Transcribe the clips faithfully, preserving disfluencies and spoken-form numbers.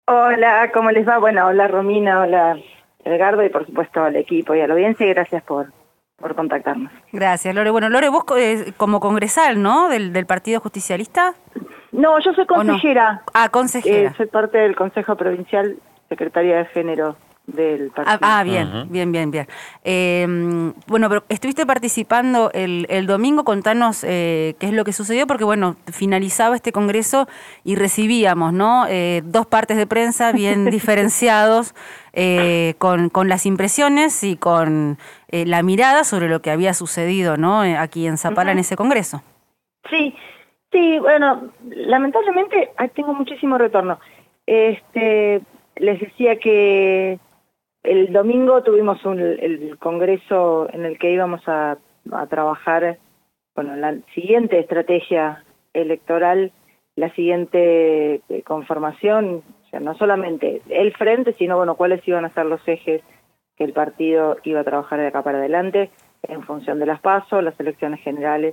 Hola, ¿cómo les va? Bueno, hola Romina, hola Edgardo y por supuesto al equipo y a la audiencia y gracias por, por contactarnos. Gracias, Lore. Bueno, Lore, vos eh, como congresal, ¿no? Del, del Partido Justicialista. No, yo soy ¿O no? consejera. Ah, Eh, consejera. soy parte del Consejo Provincial, Secretaría de Género del Ah, partido. ah, bien, Ujú. bien, bien, bien. Eh, bueno, pero estuviste participando el, el domingo, contanos eh, qué es lo que sucedió, porque bueno, finalizaba este congreso y recibíamos, ¿no? Eh, dos partes de prensa bien diferenciados, eh, con, con las impresiones y con eh, la mirada sobre lo que había sucedido, ¿no? Eh, aquí en Zapala en Ujú. ese congreso. Sí, sí, bueno, lamentablemente ay, tengo muchísimo retorno. Este, les decía que el domingo tuvimos un, el congreso en el que íbamos a, a trabajar, bueno, la siguiente estrategia electoral, la siguiente eh, conformación, o sea, no solamente el frente, sino, bueno, cuáles iban a ser los ejes que el partido iba a trabajar de acá para adelante en función de las PASO, las elecciones generales.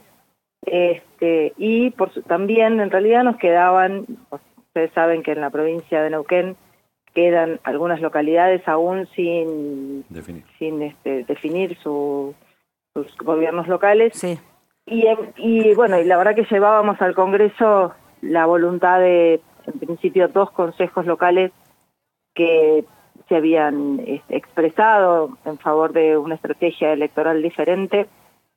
Este, y por su, también, en realidad, nos quedaban, ustedes saben que en la provincia de Neuquén quedan algunas localidades aún sin Definir. sin este, definir su, sus gobiernos locales Sí. y, y bueno, y la verdad que llevábamos al Congreso la voluntad de, en principio, dos consejos locales que se habían este, expresado en favor de una estrategia electoral diferente,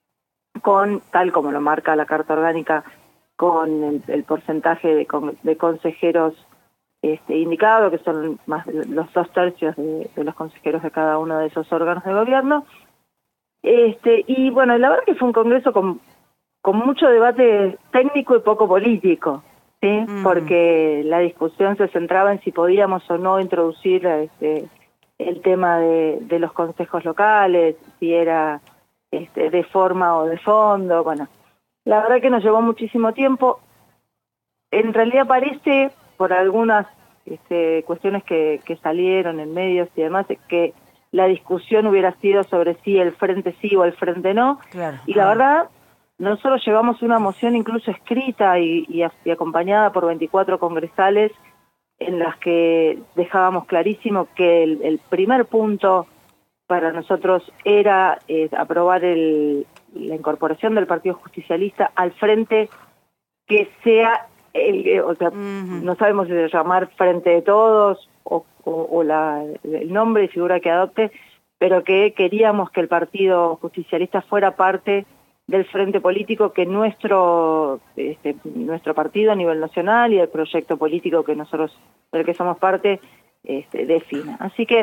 con, tal como lo marca la Carta Orgánica, con el, el porcentaje de, con, de consejeros Este, indicado, que son más de los dos tercios de, de los consejeros de cada uno de esos órganos de gobierno. Este, y bueno, la verdad que fue un congreso con, con mucho debate técnico y poco político, ¿sí? Mm. Porque la discusión se centraba en si podíamos o no introducir este, el tema de, de los consejos locales, si era este, de forma o de fondo. Bueno, la verdad que nos llevó muchísimo tiempo. En realidad parece, por algunas este, cuestiones que, que salieron en medios y demás, que la discusión hubiera sido sobre si el frente sí o el frente no. Claro. Y la Ah. verdad, nosotros llevamos una moción incluso escrita y, y, y acompañada por veinticuatro congresales en las que dejábamos clarísimo que el, el primer punto para nosotros era eh, aprobar el, la incorporación del Partido Justicialista al frente que sea, el, o sea, Uh-huh. no sabemos si se llamar Frente de Todos o, o, o la, el nombre y figura que adopte, pero que queríamos que el Partido Justicialista fuera parte del frente político que nuestro este, nuestro partido a nivel nacional y el proyecto político que nosotros, del que somos parte, este, defina. Así que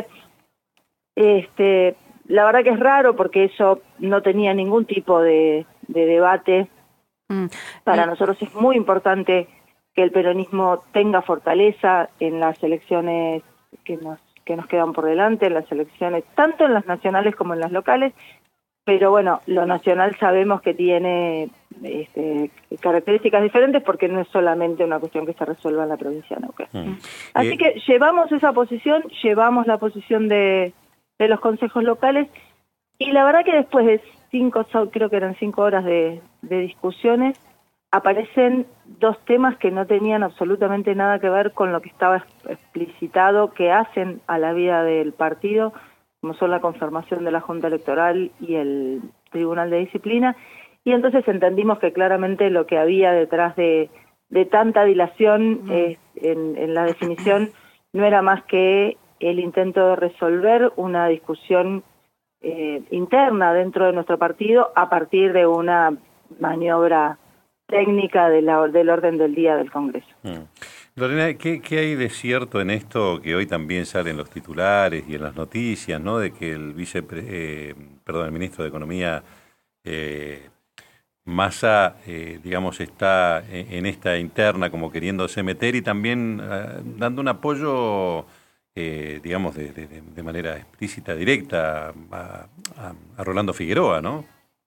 este la verdad que es raro porque eso no tenía ningún tipo de, de debate. Mm. Para nosotros es muy importante que el peronismo tenga fortaleza en las elecciones que nos que nos quedan por delante, en las elecciones, tanto en las nacionales como en las locales, pero bueno, lo nacional sabemos que tiene este, características diferentes porque no es solamente una cuestión que se resuelva en la provincia de Neuquén. Mm. Así Eh, que llevamos esa posición, llevamos la posición de, de los consejos locales, y la verdad que después de cinco, creo que eran cinco horas de, de discusiones, aparecen dos temas que no tenían absolutamente nada que ver con lo que estaba explicitado que hacen a la vida del partido, como son la confirmación de la Junta Electoral y el Tribunal de Disciplina, y entonces entendimos que claramente lo que había detrás de, de tanta dilación Mm. eh, en, en la definición no era más que el intento de resolver una discusión eh, interna dentro de nuestro partido a partir de una maniobra técnica de la, del orden del día del Congreso. mm. Lorena, ¿qué, ¿qué hay de cierto en esto que hoy también sale en los titulares y en las noticias, ¿no? De que el vice, eh, perdón, el ministro de Economía, eh, Massa, eh, digamos, está en, en esta interna como queriéndose meter y también eh, dando un apoyo, eh, digamos, de, de, de manera explícita, directa a, a, a Rolando Figueroa, ¿no?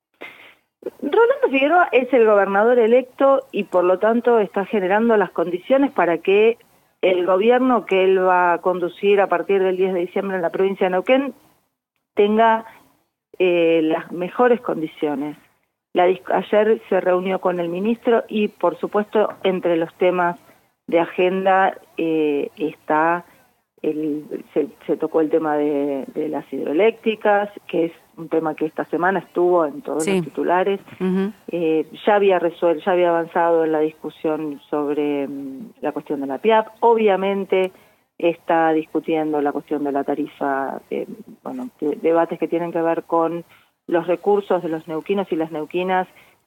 Rolando Figueroa es el gobernador electo y por lo tanto está generando las condiciones para que el gobierno que él va a conducir a partir del diez de diciembre en la provincia de Neuquén tenga eh, las mejores condiciones. La, ayer se reunió con el ministro y por supuesto entre los temas de agenda eh, está el, se, se tocó el tema de, de las hidroeléctricas, que es un tema que esta semana estuvo en todos sí. los titulares. Uh-huh. eh, ya había resuelto, ya había avanzado en la discusión sobre um, la cuestión de la P I A P. Obviamente está discutiendo la cuestión de la tarifa, eh, bueno, de, debates que tienen que ver con los recursos de los neuquinos y las neuquinas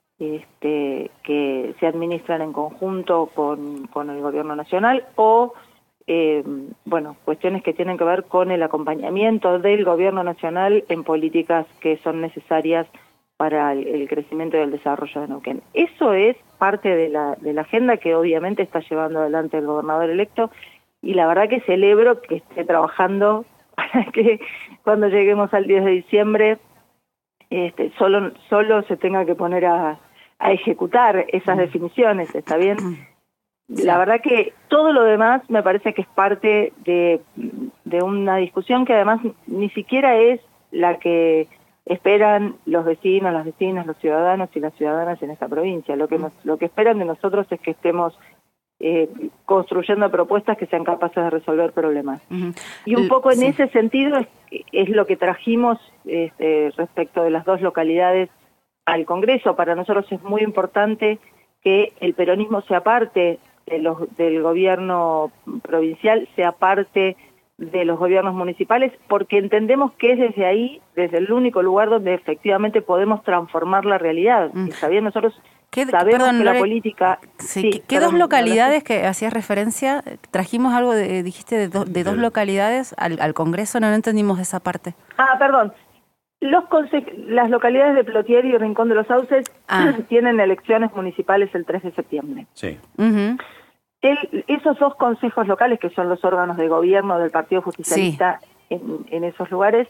este, que se administran en conjunto con, con el gobierno nacional, o Eh, bueno, cuestiones que tienen que ver con el acompañamiento del gobierno nacional en políticas que son necesarias para el, el crecimiento y el desarrollo de Neuquén. Eso es parte de la, de la agenda que obviamente está llevando adelante el gobernador electo, y la verdad que celebro que esté trabajando para que cuando lleguemos al diez de diciembre este, solo, solo se tenga que poner a, a ejecutar esas definiciones, ¿está bien? Sí. La verdad que todo lo demás me parece que es parte de, de una discusión que además ni siquiera es la que esperan los vecinos, las vecinas, los ciudadanos y las ciudadanas en esta provincia. Lo que nos, lo que esperan de nosotros es que estemos eh, construyendo propuestas que sean capaces de resolver problemas. Uh-huh. Y un poco en sí. ese sentido es, es lo que trajimos este, respecto de las dos localidades al Congreso. Para nosotros es muy importante que el peronismo sea parte de los, del gobierno provincial, sea parte de los gobiernos municipales, porque entendemos que es desde ahí, desde el único lugar donde efectivamente podemos transformar la realidad. Mm. Está bien, nosotros ¿Qué, sabemos perdón, que Lore, la política... Sí, sí, ¿Qué, ¿qué perdón, dos localidades que hacías referencia? Trajimos algo, de, dijiste, de, do, de dos localidades al, al Congreso, no, no entendimos esa parte. Ah, perdón. Los las localidades de Plotier y Rincón de los Sauces ah. tienen elecciones municipales el tres de septiembre. Sí. Uh-huh. El, esos dos consejos locales, que son los órganos de gobierno del Partido Justicialista sí. en, en esos lugares,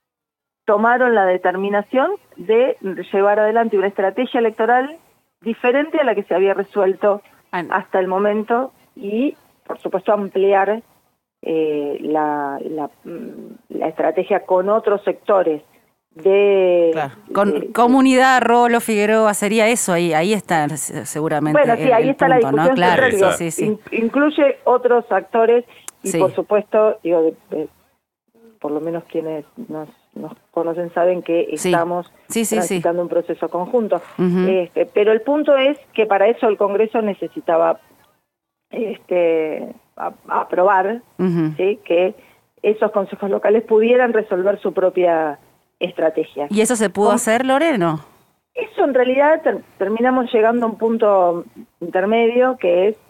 tomaron la determinación de llevar adelante una estrategia electoral diferente a la que se había resuelto ah. hasta el momento y, por supuesto, ampliar eh, la, la, la estrategia con otros sectores. De, claro. Con de, comunidad, Rolo, Figueroa, sería eso, ahí ahí está seguramente. Bueno, sí, ahí el, está el punto, la discusión, ¿no? Claro, digo, sí, sí. In, incluye otros actores y sí. por supuesto, digo, de, de, por lo menos quienes nos, nos conocen saben que estamos sí. Sí, sí, transitando sí. un proceso conjunto. Uh-huh. Este, pero el punto es que para eso el Congreso necesitaba este, a, a aprobar uh-huh. ¿sí? que esos consejos locales pudieran resolver su propia estrategia. ¿Y eso se pudo ¿Cómo? hacer, Loreno? Eso en realidad ter terminamos llegando a un punto intermedio, que es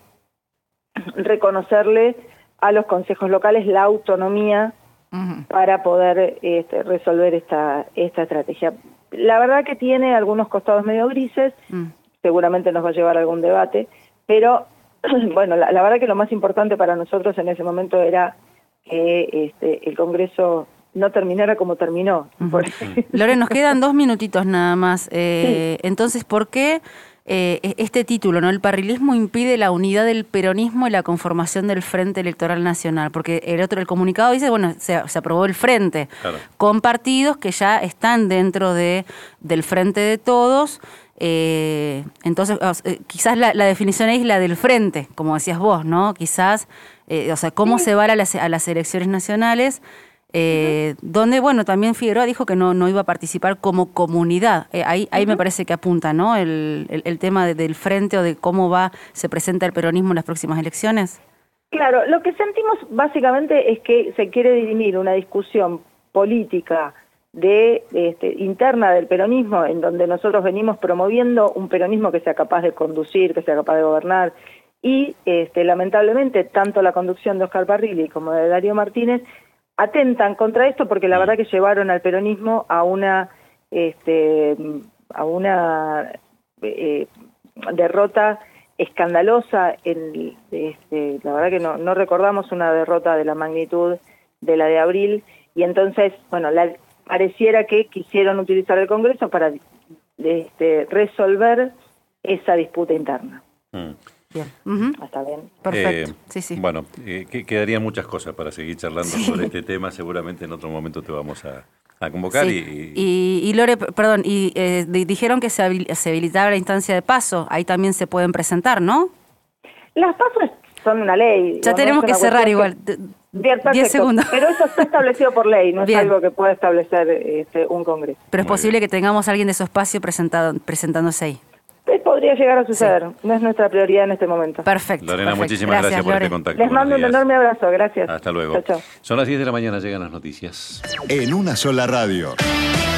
reconocerle a los consejos locales la autonomía uh-huh. para poder este, resolver esta, esta estrategia. La verdad que tiene algunos costados medio grises, uh-huh. seguramente nos va a llevar a algún debate, pero bueno, la, la verdad que lo más importante para nosotros en ese momento era que este, el Congreso no terminara como terminó. Uh-huh. Lore, nos quedan dos minutitos nada más. Eh, sí. Entonces, ¿por qué eh, este título, no? El parrilismo impide la unidad del peronismo y la conformación del Frente Electoral Nacional? Porque el otro, el comunicado dice, bueno, se, se aprobó el Frente, claro. con partidos que ya están dentro de del Frente de Todos. Eh, entonces, eh, quizás la, la definición es la del Frente, como decías vos, ¿no? Quizás, eh, o sea, cómo sí. se va a las, a las elecciones nacionales. Eh, uh-huh. donde, bueno, también Figueroa dijo que no, no iba a participar como comunidad. Eh, ahí ahí uh-huh. me parece que apunta, ¿no? El, el, el tema de, del frente o de cómo va se presenta el peronismo en las próximas elecciones. Claro, lo que sentimos básicamente es que se quiere dirimir una discusión política de este, interna del peronismo, en donde nosotros venimos promoviendo un peronismo que sea capaz de conducir, que sea capaz de gobernar, y este, lamentablemente tanto la conducción de Oscar Parrilli como de Darío Martínez atentan contra esto, porque la verdad que llevaron al peronismo a una este, a una eh, derrota escandalosa. En, este, la verdad que no, no recordamos una derrota de la magnitud de la de abril, y entonces, bueno, la, pareciera que quisieron utilizar el Congreso para este, resolver esa disputa interna. Mm. Bien. Uh-huh. Está bien. Perfecto. Eh, sí, sí. Bueno, eh, que, quedarían muchas cosas para seguir charlando sí. sobre este tema. Seguramente en otro momento te vamos a, a convocar. Sí. Y, y, y Lore, perdón, y eh, dijeron que se, habil, se habilitaba la instancia de paso. Ahí también se pueden presentar, ¿no? Las pasos son una ley. Ya tenemos que cerrar igual. Que... Bien, perfecto. diez segundos. Pero eso está establecido por ley, no es Bien. algo que pueda establecer este, un congreso. Pero es Muy posible bien. que tengamos a alguien de su espacio presentado, presentándose ahí. Eh, Podría llegar a suceder, no es nuestra prioridad en este momento. Perfecto. Lorena, perfecto. muchísimas gracias, por Lore. este contacto. Les mando un Buenos días. enorme abrazo, gracias. Hasta luego. Chao, chao. Son las diez de la mañana, llegan las noticias. En una sola radio.